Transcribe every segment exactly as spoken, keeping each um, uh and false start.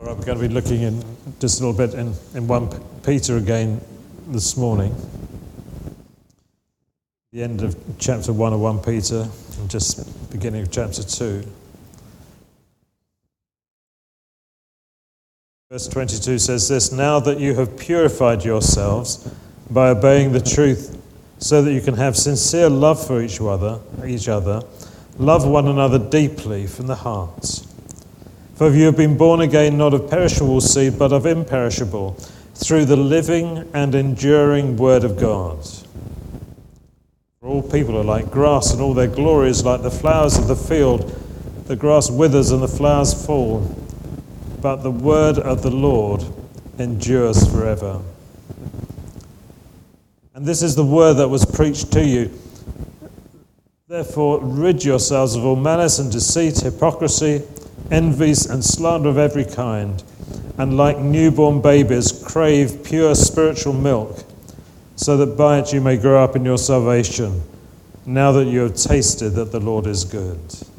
All right, we're going to be looking in just a little bit in, in First Peter again this morning. The end of chapter one of First Peter and just beginning of chapter two. Verse twenty-two says this: "Now that you have purified yourselves by obeying the truth, so that you can have sincere love for each other, each other, love one another deeply from the heart. For you have been born again, not of perishable seed, but of imperishable, through the living and enduring Word of God. For all people are like grass, and all their glory is like the flowers of the field. The grass withers and the flowers fall, but the word of the Lord endures forever." And this is the word that was preached to you. Therefore, rid yourselves of all malice and deceit, hypocrisy, envies and slander of every kind, and like newborn babies, crave pure spiritual milk, so that by it you may grow up in your salvation, now that you have tasted that the Lord is good.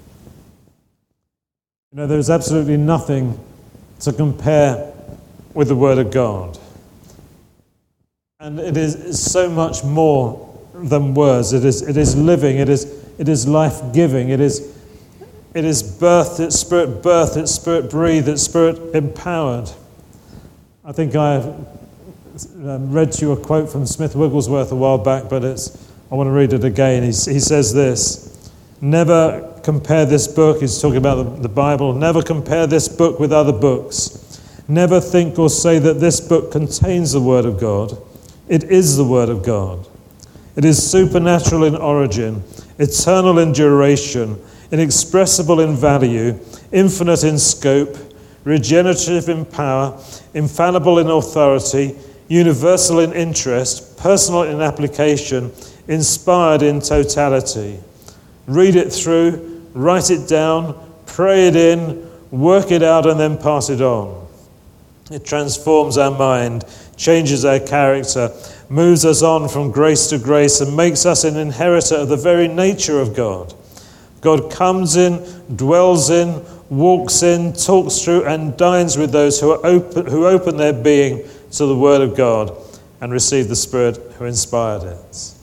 You know, there is absolutely nothing to compare with the Word of God. And it is so much more than words. It is, it is living, it is, it is life-giving, it is It is birthed, it's spirit birthed, it's spirit breathed, it's spirit empowered. I think I um, read to you a quote from Smith Wigglesworth a while back, but it's I want to read it again. He, he says this: "Never compare this book," he's talking about the, the Bible, "never compare this book with other books. Never think or say that this book contains the Word of God. It is the Word of God. It is supernatural in origin, eternal in duration, inexpressible in value, infinite in scope, regenerative in power, infallible in authority, universal in interest, personal in application, inspired in totality. Read it through, write it down, pray it in, work it out, and then pass it on. It transforms our mind, changes our character, moves us on from grace to grace, and makes us an inheritor of the very nature of God. God comes in, dwells in, walks in, talks through, and dines with those who are open, who open their being to the Word of God and receive the Spirit who inspired it."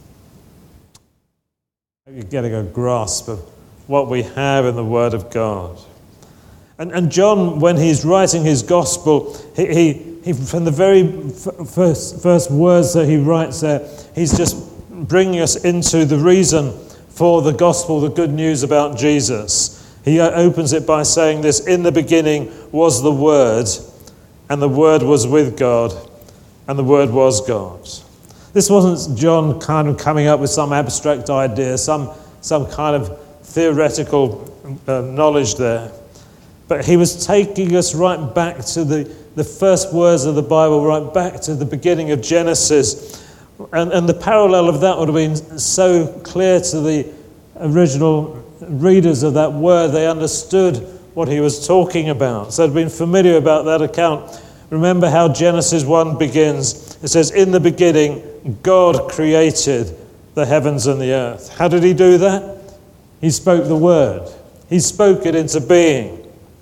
You're getting a grasp of what we have in the Word of God. And, and John, when he's writing his gospel, he, he, he from the very first, first words that he writes there, he's just bringing us into the reason for the gospel, the good news about Jesus. He opens it by saying this: "In the beginning was the Word, and the Word was with God, and the Word was God." This wasn't John kind of coming up with some abstract idea, some, some kind of theoretical uh, knowledge there. But he was taking us right back to the, the first words of the Bible, right back to the beginning of Genesis. And, and the parallel of that would have been so clear to the original readers of that word. They understood what he was talking about. So they'd been familiar about that account. Remember how Genesis one begins. It says, "In the beginning, God created the heavens and the earth." How did he do that? He spoke the word. He spoke it into being.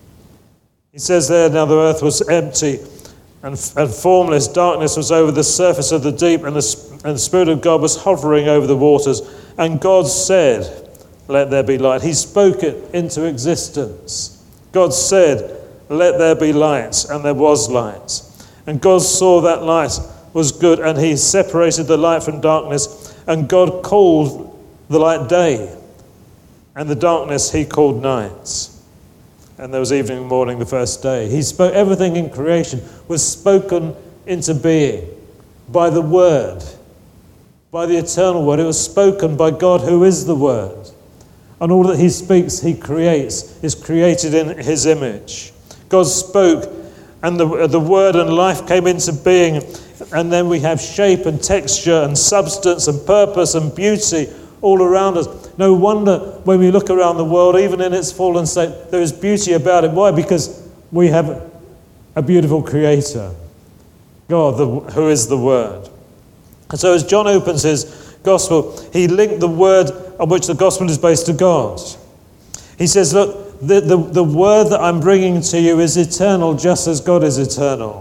He says there, "Now the earth was empty and, and formless. Darkness was over the surface of the deep, and the, and the Spirit of God was hovering over the waters. And God said, 'Let there be light.'" He spoke it into existence. God said, "Let there be light," and there was light. And God saw that light was good, and he separated the light from darkness. And God called the light day, and the darkness he called night. And there was evening and morning the first day. He spoke, everything in creation was spoken into being by the Word, by the eternal Word. It was spoken by God, who is the Word. And all that he speaks, he creates, is created in his image. God spoke, and the, the Word and life came into being. And then we have shape and texture and substance and purpose and beauty all around us. No wonder when we look around the world, even in its fallen state, there is beauty about it. Why? Because we have a beautiful Creator, God, the, who is the Word. And so as John opens his gospel, he linked the word on which the gospel is based to God. He says, look, the, the, the word that I'm bringing to you is eternal, just as God is eternal.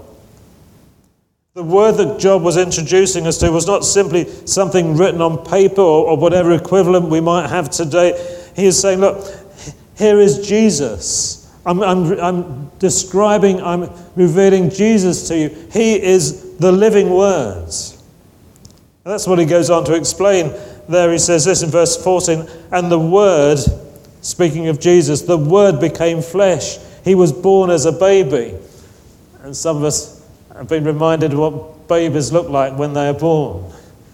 The word that John was introducing us to was not simply something written on paper or, or whatever equivalent we might have today. He is saying, look, here is Jesus. I'm, I'm, I'm describing, I'm revealing Jesus to you. He is the living word. And that's what he goes on to explain there. He says this in verse fourteen, and the word, speaking of Jesus, the word became flesh. He was born as a baby. And some of us I've been reminded of what babies look like when they are born.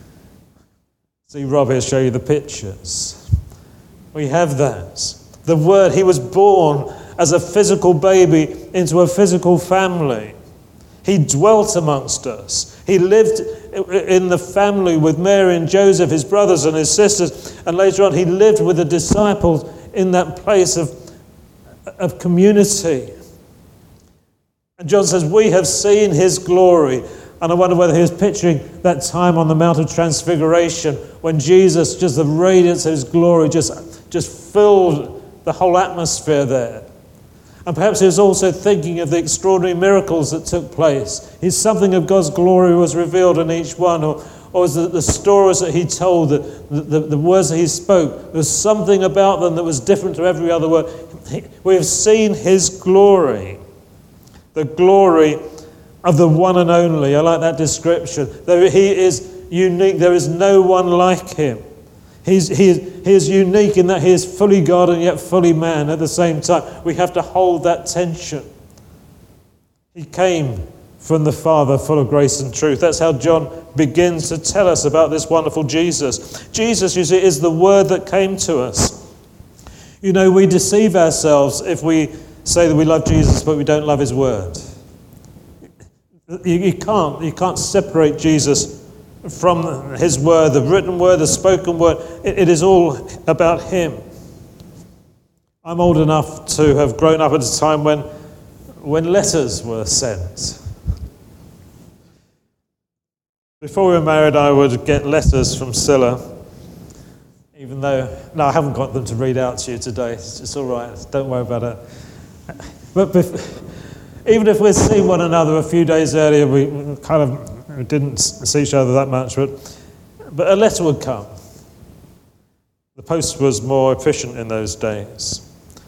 See, Robbie will show you the pictures. We have that. The Word, he was born as a physical baby into a physical family. He dwelt amongst us. He lived in the family with Mary and Joseph, his brothers and his sisters. And later on, he lived with the disciples in that place of, of community. And John says, we have seen his glory. And I wonder whether he was picturing that time on the Mount of Transfiguration when Jesus, just the radiance of his glory, just, just filled the whole atmosphere there. And perhaps he was also thinking of the extraordinary miracles that took place. His something of God's glory was revealed in each one, or, or was the, the stories that he told, the, the, the words that he spoke. There was something about them that was different to every other word. We have seen his glory. The glory of the one and only. I like that description. There, he is unique. There is no one like him. He's, he, is, he is unique in that he is fully God and yet fully man at the same time. We have to hold that tension. He came from the Father full of grace and truth. That's how John begins to tell us about this wonderful Jesus. Jesus, you see, is the word that came to us. You know, we deceive ourselves if we say that we love Jesus, but we don't love his word. You, you can't. You can't separate Jesus from his word, the written word, the spoken word. It, it is all about him. I'm old enough to have grown up at a time when, when letters were sent. Before we were married, I would get letters from Scylla. Even though, no, I haven't got them to read out to you today. It's, it's all right. Don't worry about it. But bef- even if we'd seen one another a few days earlier, we kind of we didn't see each other that much, but, but a letter would come. The post was more efficient in those days.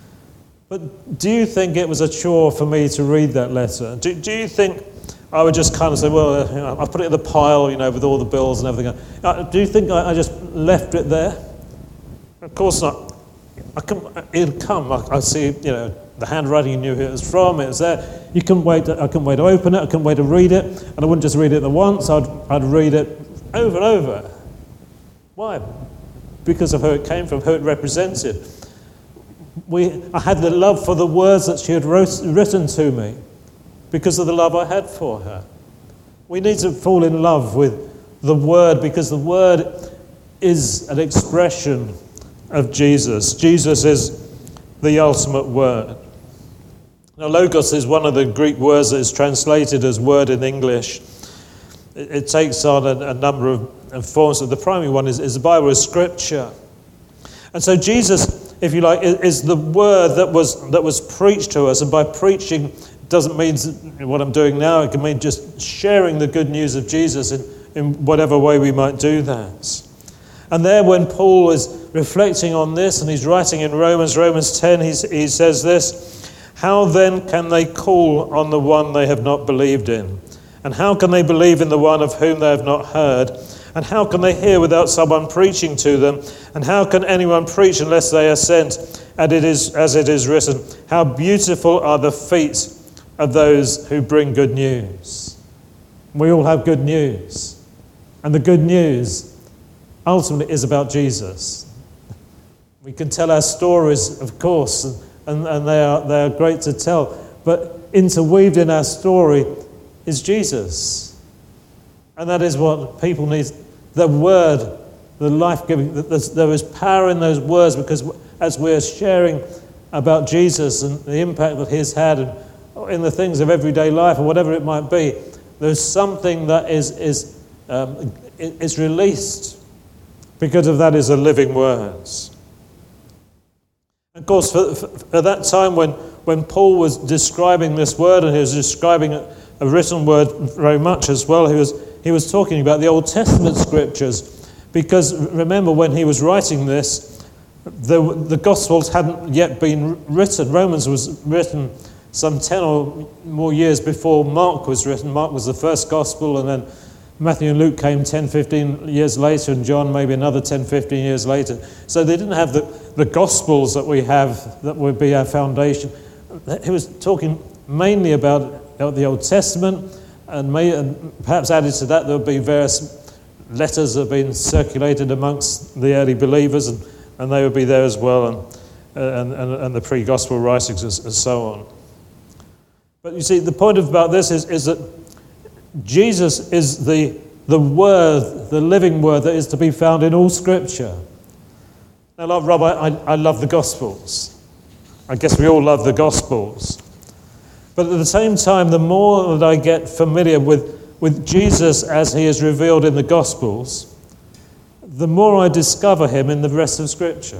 But do you think it was a chore for me to read that letter? Do, do you think I would just kind of say, well, you know, I put it in the pile, you know, with all the bills and everything. Uh, do you think I, I just left it there? Of course not. I come, it'd come. I, I see, you know, the handwriting, you knew who it was from, it was there. You couldn't wait to, I couldn't wait to open it, I couldn't wait to read it, and I wouldn't just read it the once, I'd, I'd read it over and over. Why? Because of who it came from, who it represented. We, I had the love for the words that she had wrote, written to me because of the love I had for her. We need to fall in love with the word because the word is an expression of Jesus. Jesus is the ultimate word. Now, logos is one of the Greek words that is translated as word in English. It, it takes on a, a number of, of forms. The primary one is, is the Bible, is Scripture. And so Jesus, if you like, is, is the word that was that was preached to us. And by preaching doesn't mean what I'm doing now. It can mean just sharing the good news of Jesus in, in whatever way we might do that. And there, when Paul is reflecting on this, and he's writing in Romans, Romans ten, he's, he says this, how then can they call on the one they have not believed in? And how can they believe in the one of whom they have not heard? And how can they hear without someone preaching to them? And how can anyone preach unless they are sent? And it is as it is written, how beautiful are the feet of those who bring good news. We all have good news. And the good news ultimately is about Jesus. We can tell our stories, of course, and, and they are they are great to tell, but interweaved in our story is Jesus. And that is what people need. The word, the life-giving, there is power in those words, because as we're sharing about Jesus and the impact that he's had in the things of everyday life or whatever it might be, there's something that is, is, um, is released because of that is a living word. Of course, for, for, at that time when, when Paul was describing this word, and he was describing a, a written word very much as well, he was, he was talking about the Old Testament scriptures. Because remember, when he was writing this, the, the Gospels hadn't yet been written. Romans was written some ten or more years before Mark was written. Mark was the first Gospel, and then Matthew and Luke came ten, fifteen years later, and John maybe another ten, fifteen years later. So they didn't have the, the Gospels that we have that would be our foundation. He was talking mainly about the Old Testament, and, may, and perhaps added to that there would be various letters that have been circulated amongst the early believers, and, and they would be there as well, and, and, and, and the pre-gospel writings and, and so on. But you see, the point about this is, is that Jesus is the, the word, the living word that is to be found in all Scripture. Now, like Rob, I, I love the Gospels. I guess we all love the Gospels. But at the same time, the more that I get familiar with, with Jesus as he is revealed in the Gospels, the more I discover him in the rest of Scripture.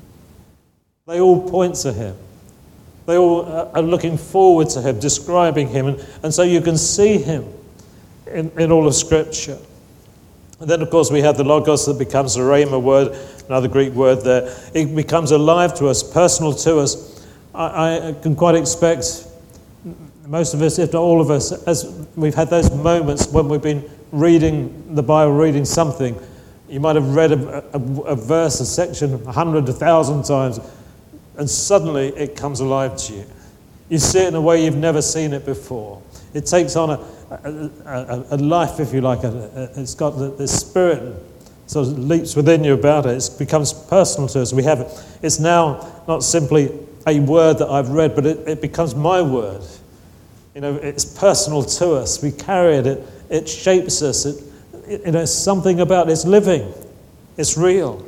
They all point to him. They all are looking forward to him, describing him, and, and so you can see him in, in all of Scripture. And then, of course, we have the Logos that becomes a Rhema word, another Greek word there. It becomes alive to us, personal to us. I, I can quite expect most of us, if not all of us, as we've had those moments when we've been reading the Bible, reading something. You might have read a, a, a verse, a section, a hundred, a thousand times, and suddenly it comes alive to you. You see it in a way you've never seen it before. It takes on a, a, a, a life, if you like. A, a, it's got the, the spirit sort of leaps within you about it. It becomes personal to us. We have it. It's now not simply a word that I've read, but it, it becomes my word. You know, it's personal to us. We carry it. It, it shapes us. It, it, you know, something about it. It's living. It's real.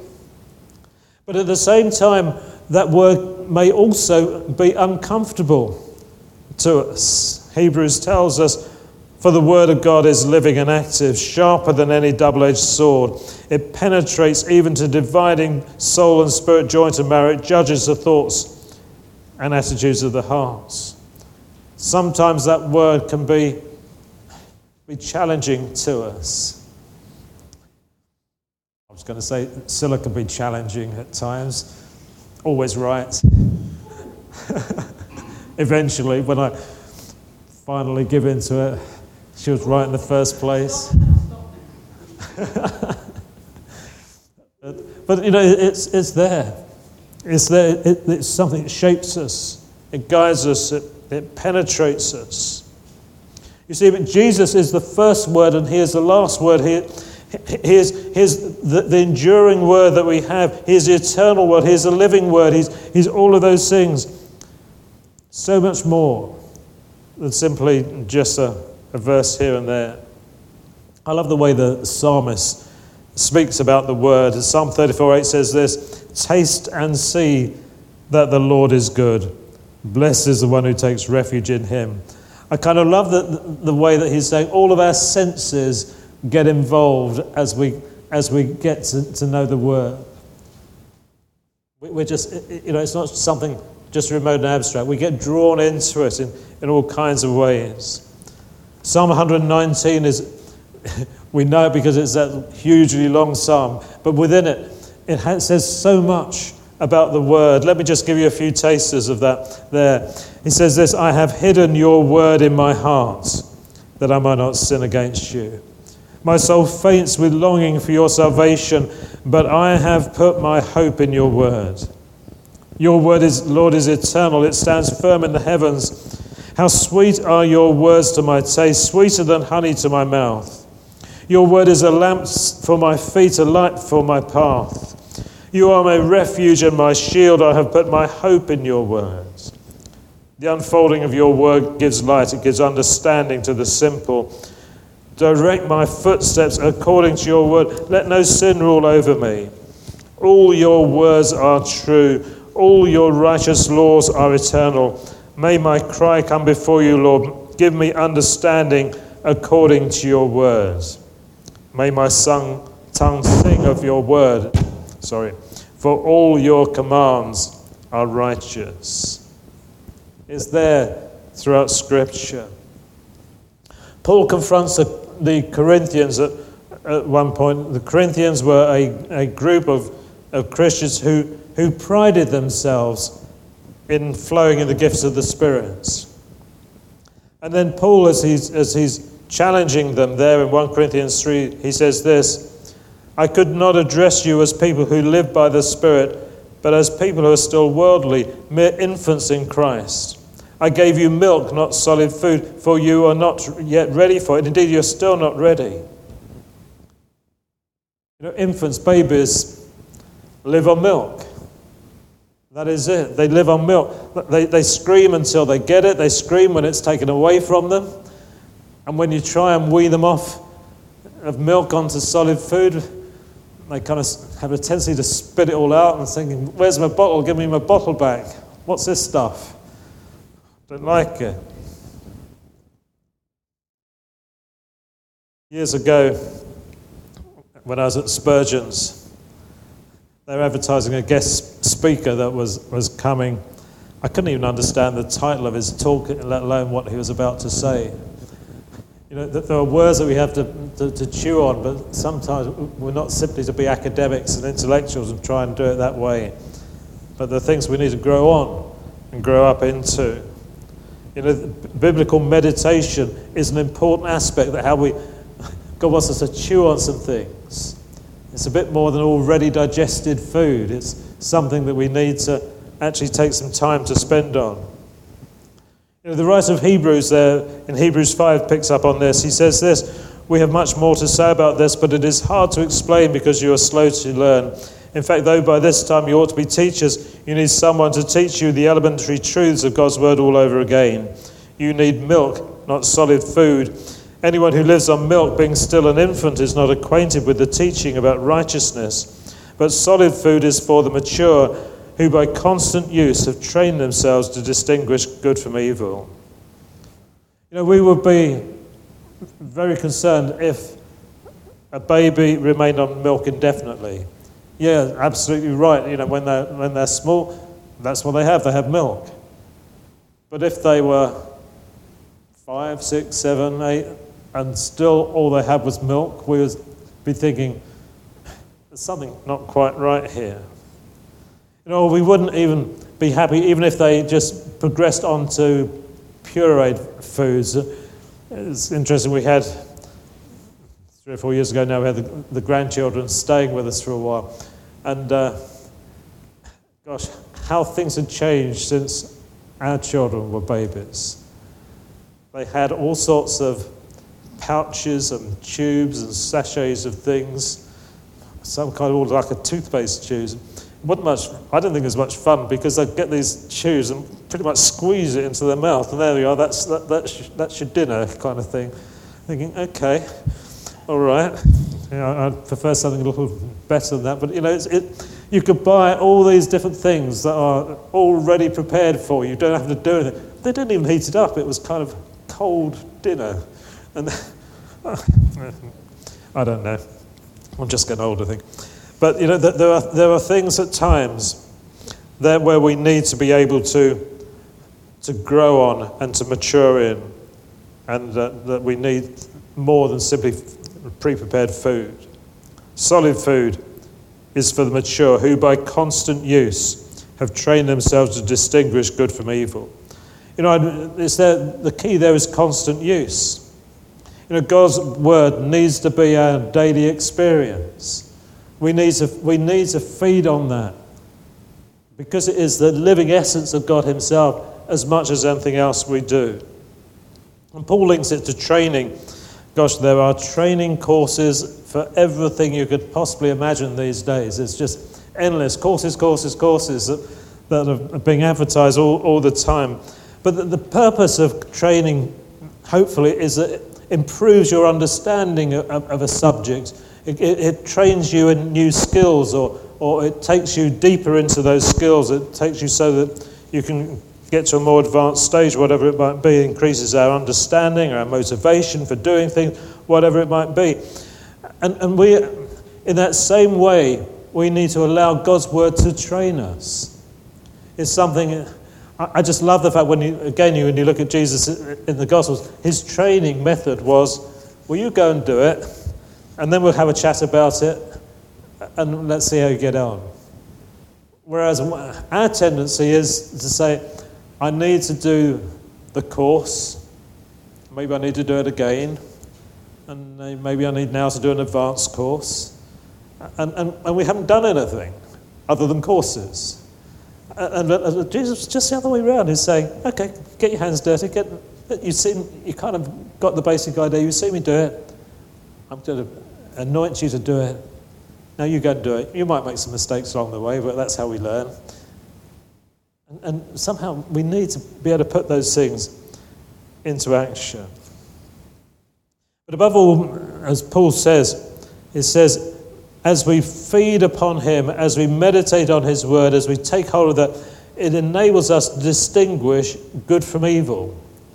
But at the same time, that word may also be uncomfortable to us. Hebrews tells us, for the word of God is living and active, sharper than any double-edged sword. It penetrates even to dividing soul and spirit, joint and marrow. It judges the thoughts and attitudes of the hearts. Sometimes that word can be, be challenging to us. I was going to say Scylla can be challenging at times. Always right. Eventually, when I finally give in to it, she was right in the first place. but, but, you know, it's, it's there. It's there. It, it's something that shapes us. It guides us. It, It penetrates us. You see, but Jesus is the first word, and he is the last word. He, he is, he is the, the enduring word that we have. He is the eternal word. He is the living word. He's, he's all of those things. So much more than simply just a, a verse here and there. I love the way the psalmist speaks about the word. Psalm thirty-four eight says this, "Taste and see that the Lord is good. Blessed is the one who takes refuge in him." I kind of love the, the way that he's saying all of our senses get involved as we as we get to, to know the word. We're just, you know, it's not something just remote and abstract. We get drawn into it in, in all kinds of ways. Psalm one nineteen is, we know it because it's that hugely long psalm, but within it, it has, says so much about the word. Let me just give you a few tasters of that there. He says this, "I have hidden your word in my heart, that I might not sin against you. My soul faints with longing for your salvation, but I have put my hope in your word. Your word is, Lord, is eternal. It stands firm in the heavens. How sweet are your words to my taste, sweeter than honey to my mouth. Your word is a lamp for my feet, a light for my path. You are my refuge and my shield. I have put my hope in your words." The unfolding of your word gives light. It gives understanding to the simple. "Direct my footsteps according to your word. Let no sin rule over me. All your words are true. All your righteous laws are eternal. May my cry come before you, Lord. Give me understanding according to your words. May my sung, tongue sing of your word. Sorry. For all your commands are righteous. It's there throughout Scripture. Paul confronts the, the Corinthians at, at one point. The Corinthians were a, a group of, of Christians who, who prided themselves in flowing in the gifts of the Spirit. And then Paul, as he's, as he's challenging them there in First Corinthians three, he says this, I could not address you as people who live by the Spirit, but as people who are still worldly, mere infants in Christ. I gave you milk, not solid food, for you are not yet ready for it. Indeed, you're still not ready. You know, infants, babies, live on milk. That is it. They live on milk. They, they scream until they get it. They scream when it's taken away from them. And when you try and wean them off of milk onto solid food, they kind of have a tendency to spit it all out and thinking, where's my bottle? Give me my bottle back. What's this stuff? Don't like it. Years ago, when I was at Spurgeon's, they were advertising a guest speaker that was, was coming. I couldn't even understand the title of his talk, let alone what he was about to say. You know, there are words that we have to, to, to chew on, but sometimes we're not simply to be academics and intellectuals and try and do it that way. But there are things we need to grow on and grow up into. You know, biblical meditation is an important aspect that how we, God wants us to chew on some things. It's a bit more than already digested food. It's something that we need to actually take some time to spend on. You know, the writer of Hebrews there in Hebrews five picks up on this. He says this, we have much more to say about this, but it is hard to explain because you are slow to learn. In fact, though by this time you ought to be teachers, you need someone to teach you the elementary truths of God's word all over again. You need milk, not solid food. Anyone who lives on milk, being still an infant, is not acquainted with the teaching about righteousness. But solid food is for the mature, who by constant use have trained themselves to distinguish good from evil. You know, we would be very concerned if a baby remained on milk indefinitely. Yeah, absolutely right. You know, when they're, when they're small, that's what they have. They have milk. But if they were five, six, seven, eight, and still all they had was milk, we would be thinking, there's something not quite right here. You know, we wouldn't even be happy even if they just progressed on to pureed foods. It's interesting, we had, three or four years ago now, we had the, the grandchildren staying with us for a while. And uh, gosh, how things had changed since our children were babies. They had all sorts of pouches and tubes and sachets of things, some kind of like a toothpaste tube. It wasn't much, I don't think it was much fun because they'd get these chews and pretty much squeeze it into their mouth, and there we are, that's, that, that's, that's your dinner kind of thing. Thinking, okay, all right, you know, I'd prefer something a little better than that, but you know, it's, it, you could buy all these different things that are already prepared for you, you don't have to do anything. They didn't even heat it up, it was kind of cold dinner. And I don't know, I'm just getting old, I think. But you know, there are there are things at times there where we need to be able to to grow on and to mature in, and that, that we need more than simply pre-prepared food. Solid food is for the mature, who by constant use have trained themselves to distinguish good from evil. You know, it's there, the key there is constant use. You know, God's word needs to be our daily experience. We need to, we need to feed on that because it is the living essence of God himself as much as anything else we do. And Paul links it to training. Gosh, there are training courses for everything you could possibly imagine these days. It's just endless courses, courses, courses that, that are being advertised all, all the time. But the, the purpose of training, hopefully, is that it improves your understanding of, of a subject. It, it, it trains you in new skills, or, or it takes you deeper into those skills. It takes you so that you can get to a more advanced stage, whatever it might be. It increases our understanding, our motivation for doing things, whatever it might be. And, and we, in that same way, we need to allow God's word to train us. is something. I, I just love the fact when you again you when you look at Jesus in the Gospels, his training method was, well, you go and do it, and then we'll have a chat about it, and let's see how you get on. Whereas our tendency is to say, I need to do the course, maybe I need to do it again, and maybe I need now to do an advanced course, and, and, and we haven't done anything other than courses. And, and, and Jesus was just the other way around. He's saying, okay, get your hands dirty, get, you see, you kind of got the basic idea, you see me do it, I'm going to anoint you to do it. Now you go and do it. You might make some mistakes along the way, but that's how we learn. And, and somehow we need to be able to put those things into action. But above all, as Paul says, it says, as we feed upon him, as we meditate on his word, as we take hold of that, it enables us to distinguish good from evil.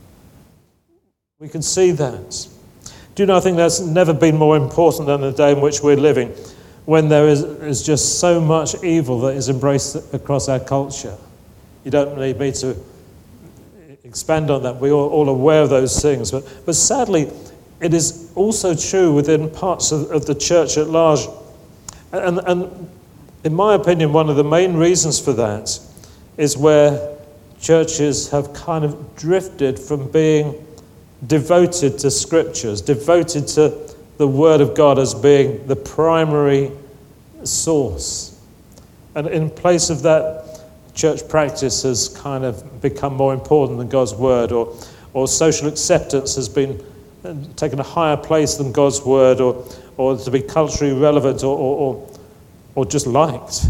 We can see that. Do you know, I think that's never been more important than the day in which we're living, when there is, is just so much evil that is embraced across our culture. You don't need me to expand on that. We're all, all aware of those things. But, but sadly, it is also true within parts of, of the church at large. And, and in my opinion, one of the main reasons for that is where churches have kind of drifted from being devoted to scriptures, devoted to the Word of God as being the primary source. And in place of that, church practice has kind of become more important than God's Word, or, or social acceptance has been taken a higher place than God's Word, or, or to be culturally relevant, or, or, or, or just liked.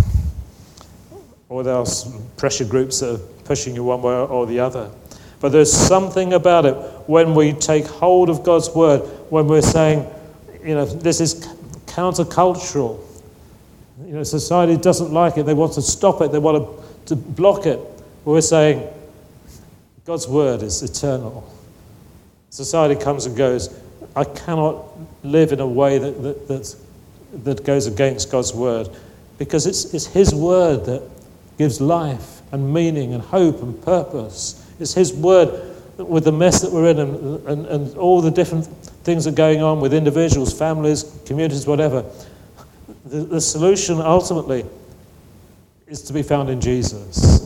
Or there are pressure groups that are pushing you one way or the other. But there's something about it when we take hold of God's Word, when we're saying, you know, this is countercultural. You know, society doesn't like it. They want to stop it. They want to, to block it. But we're saying God's word is eternal. Society comes and goes. I cannot live in a way that that, that, that goes against God's word, because it's, it's his word that gives life and meaning and hope and purpose. It's his word with the mess that we're in, and, and, and all the different things that are going on with individuals, families, communities, whatever. The, the solution ultimately is to be found in Jesus.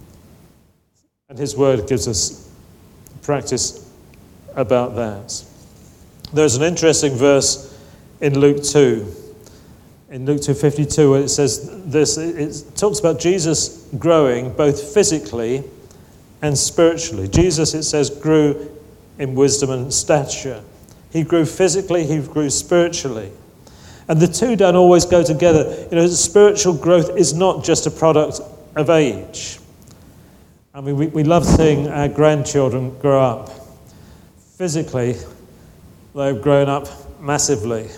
And his word gives us practice about that. There's an interesting verse in Luke two, in Luke two fifty-two, where it says this. It talks about Jesus growing both physically and spiritually. Jesus, it says, grew in wisdom and stature. He grew physically, he grew spiritually. And the two don't always go together. You know, spiritual growth is not just a product of age. I mean, we, we love seeing our grandchildren grow up. Physically, they've grown up massively.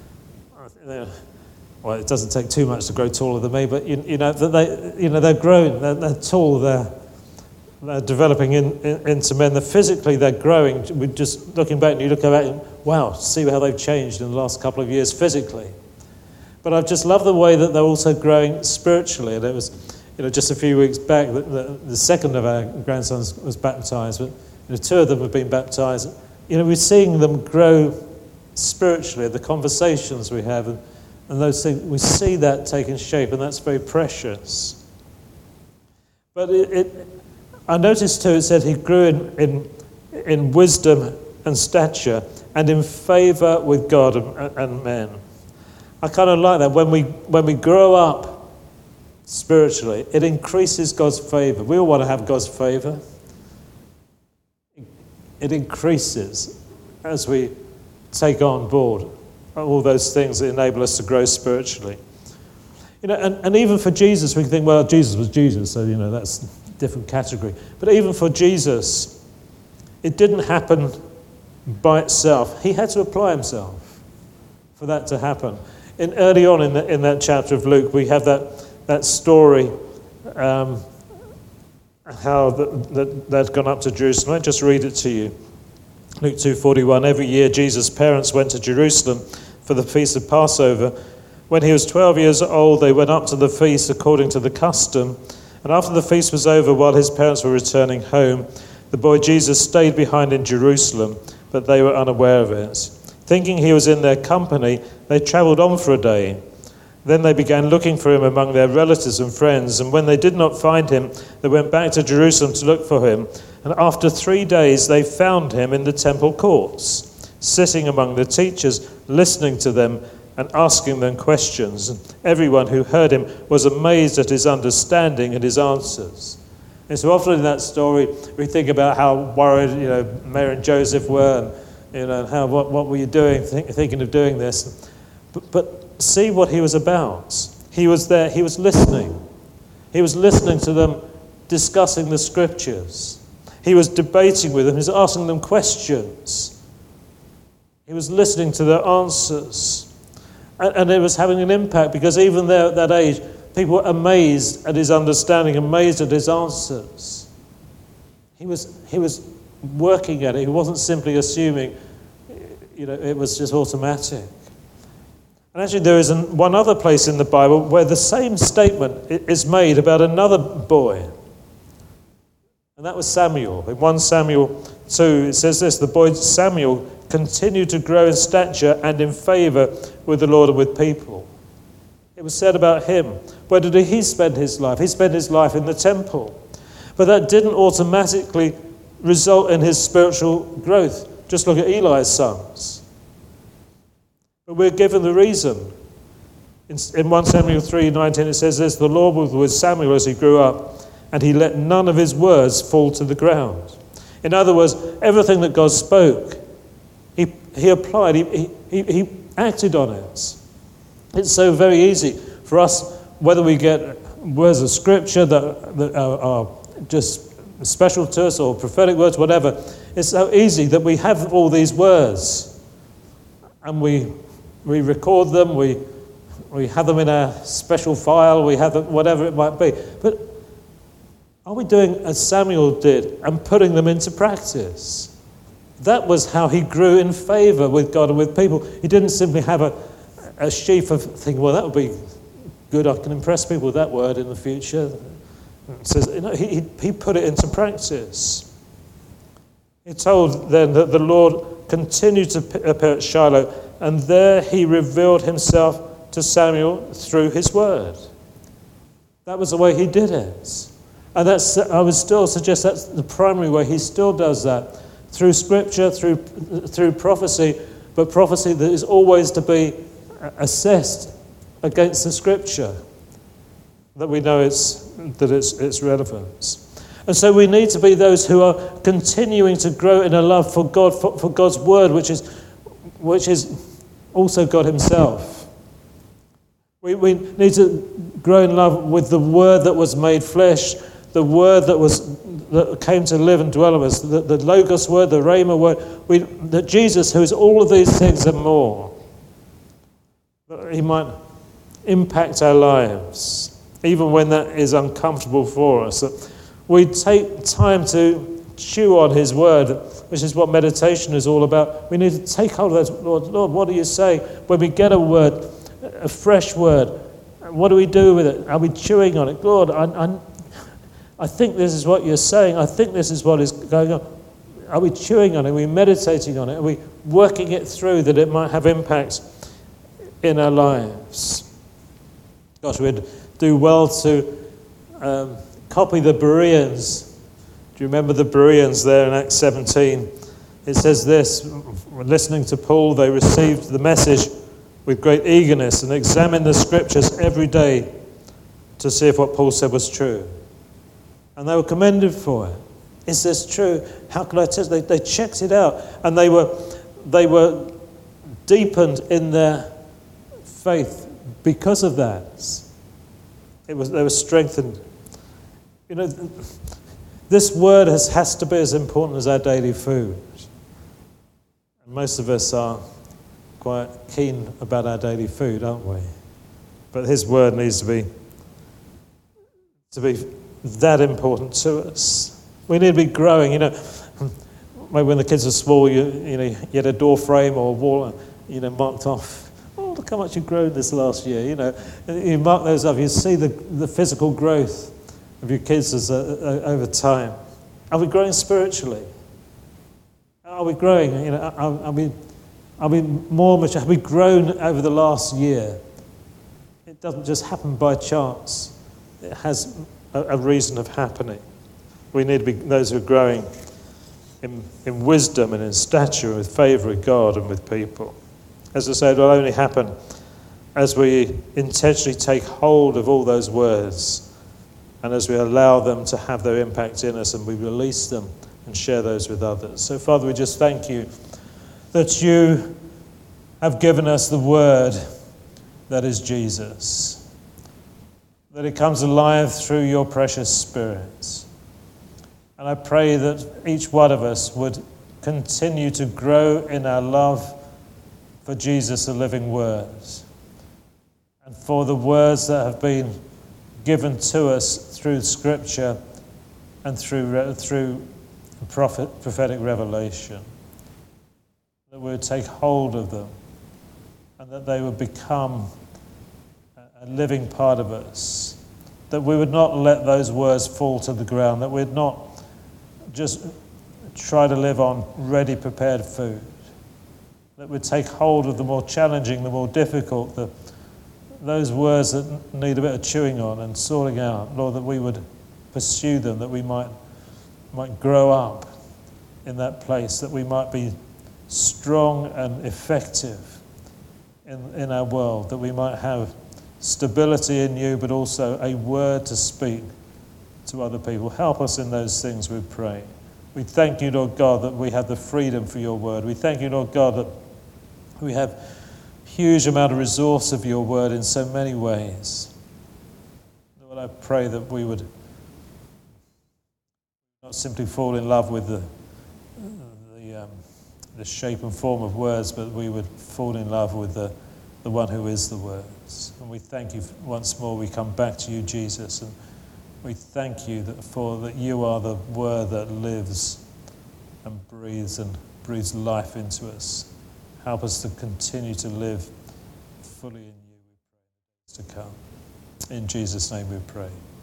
Well, it doesn't take too much to grow taller than me, but you, you know, they, you know, they're grown, they're, they're tall, they're, they're developing in, in, into men. They're physically, they're growing. We're just looking back, and you look at it, wow, see how they've changed in the last couple of years physically. But I've just loved the way that they're also growing spiritually. And it was, you know, just a few weeks back, the, the, the second of our grandsons was baptised, but you know, two of them have been baptised. You know, we're seeing them grow spiritually, the conversations we have, and, and those things, we see that taking shape, and that's very precious. But it, it I noticed too, it said he grew in, in, in wisdom and stature and in favour with God and, and men. I kind of like that. When we when we grow up spiritually, it increases God's favour. We all want to have God's favour. It increases as we take on board all those things that enable us to grow spiritually. You know, and, and even for Jesus, we can think, well, Jesus was Jesus, so, you know, that's a different category. But even for Jesus, it didn't happen by itself. He had to apply himself for that to happen. In, early on in, the, in that chapter of Luke, we have that, that story, um, how the, that they'd gone up to Jerusalem. I'll just read it to you. Luke two forty-one, every year Jesus' parents went to Jerusalem for the feast of Passover. When he was twelve years old, they went up to the feast according to the custom, And after the feast was over, while his parents were returning home, the boy Jesus stayed behind in Jerusalem, but they were unaware of it. Thinking he was in their company, they travelled on for a day. Then they began looking for him among their relatives and friends, and when they did not find him, they went back to Jerusalem to look for him. And after three days they found him in the temple courts, sitting among the teachers, listening to them and asking them questions. And everyone who heard him was amazed at his understanding and his answers. And so often in that story, we think about how worried, you know, Mary and Joseph were, and you know, how what, what were you doing, think, thinking of doing this? But, but see what he was about. He was there. He was listening. He was listening to them discussing the scriptures. He was debating with them. He was asking them questions. He was listening to their answers. And, and it was having an impact, because even there at that age, people were amazed at his understanding, amazed at his answers. He was, he was working at it. He wasn't simply assuming, you know, it was just automatic. And actually there is an, one other place in the Bible where the same statement is made about another boy. And that was Samuel. In First Samuel two, it says this: the boy Samuel continued to grow in stature and in favour with the Lord and with people. It was said about him. Where did he spend his life? He spent his life in the temple. But that didn't automatically result in his spiritual growth. Just look at Eli's sons. But we're given the reason. In, in First Samuel three nineteen it says this: the Lord was with Samuel as he grew up, and he let none of his words fall to the ground. In other words, everything that God spoke, he, he applied, he, he, he acted on it. It's so very easy for us, whether we get words of scripture that, that are, are just special to us or prophetic words, whatever, it's so easy that we have all these words and we we record them, we we have them in a special file, we have them, whatever it might be. But are we doing as Samuel did and putting them into practice? That was how he grew in favour with God and with people. He didn't simply have a, a sheaf of thinking, well, that would be good, I can impress people with that word in the future. It says, you know, he, he put it into practice. He told then that the Lord continued to appear at Shiloh, and there he revealed himself to Samuel through his word. That was the way he did it. And that's, I would still suggest that's the primary way he still does that. Through scripture, through through prophecy, but prophecy that is always to be assessed against the scripture, that we know it's that it's its relevance. And so we need to be those who are continuing to grow in a love for God, for, for God's word, which is which is also God himself. We we need to grow in love with the word that was made flesh, the word that was that came to live and dwell with us, the, the Logos word, the Rhema word, we, that Jesus, who is all of these things and more, that he might impact our lives, even when that is uncomfortable for us. That we take time to chew on his word, which is what meditation is all about. We need to take hold of that. Lord, Lord, what do you say? When we get a word, a fresh word, what do we do with it? Are we chewing on it? Lord, I, I I think this is what you're saying. I think this is what is going on. Are we chewing on it? Are we meditating on it? Are we working it through that it might have impact in our lives? Gosh, we'd do well to um, copy the Bereans. Do you remember the Bereans there in Acts seventeen? It says this: when listening to Paul, they received the message with great eagerness and examined the scriptures every day to see if what Paul said was true. And they were commended for it. Is this true? How can I test? They, they checked it out, and they were they were deepened in their faith because of that. It was they were strengthened. You know, this word has has to be as important as our daily food. And most of us are quite keen about our daily food, aren't we? But his word needs to be to be. that important to us. We need to be growing. You know, maybe when the kids are small, you you know, you had a door frame or a wall, you know, marked off. Oh, look how much you've grown this last year. You know, and you mark those up. You see the the physical growth of your kids as a, a, over time? Are we growing spiritually? Are we growing? You know, are, are we are we more mature? Have we grown over the last year? It doesn't just happen by chance. It has a, a reason of happening. We need to be those who are growing in, in wisdom and in stature, with favour with God and with people. As I said, it will only happen as we intentionally take hold of all those words and as we allow them to have their impact in us and we release them and share those with others. So, Father, we just thank you that you have given us the word that is Jesus, that it comes alive through your precious Spirit. And I pray that each one of us would continue to grow in our love for Jesus, the living word, and for the words that have been given to us through Scripture and through, through prophet, prophetic revelation, that we would take hold of them and that they would become a living part of us, that we would not let those words fall to the ground, that we'd not just try to live on ready prepared food, that we'd take hold of the more challenging, the more difficult, the, those words that need a bit of chewing on and sorting out. Lord, that we would pursue them, that we might might grow up in that place, that we might be strong and effective in, in our world, that we might have stability in you, but also a word to speak to other people. Help us in those things, we pray. We thank you, Lord God, that we have the freedom for your word. We thank you, Lord God, that we have a huge amount of resource of your word in so many ways. Lord, I pray that we would not simply fall in love with the, the, um, the shape and form of words, but we would fall in love with the, the one who is the words. And we thank you once more. We come back to you, Jesus, and we thank you that for that you are the word that lives and breathes and breathes life into us. Help us to continue to live fully in you, we pray, in the days to come. In Jesus' name we pray.